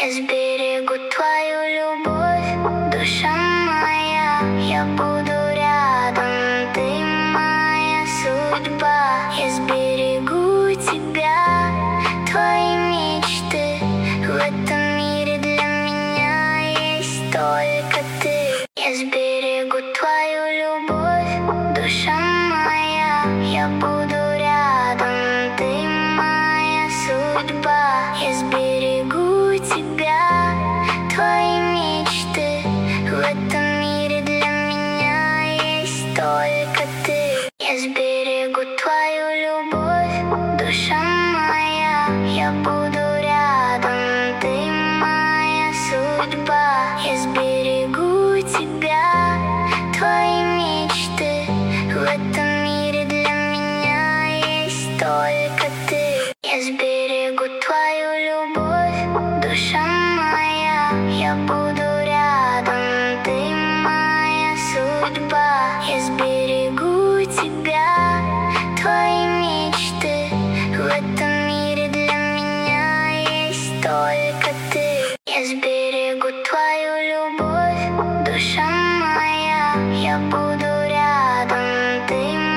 Я сберегу твою любовь, душа моя. Я буду рядом, ты моя судьба. Я сберегу тебя, твои мечты. В этом мире для меня есть только ты. Я сберегу твою любовь, душа моя. Я буду рядом, ты моя судьба. Я сберегу тебя, твои мечты. В этом мире для меня есть только ты. Я сберегу твою любовь, душа моя. Я буду рядом, ты моя судьба. Я сберегу тебя, твои мечты. В этом мире для меня есть только ты. Я сберегу твою любовь, душа моя. Я буду рядом, ты моя судьба. Я сберегу тебя, твои мечты. В этом мире для меня есть только ты. Я сберегу твою любовь, душа моя. Я буду рядом, ты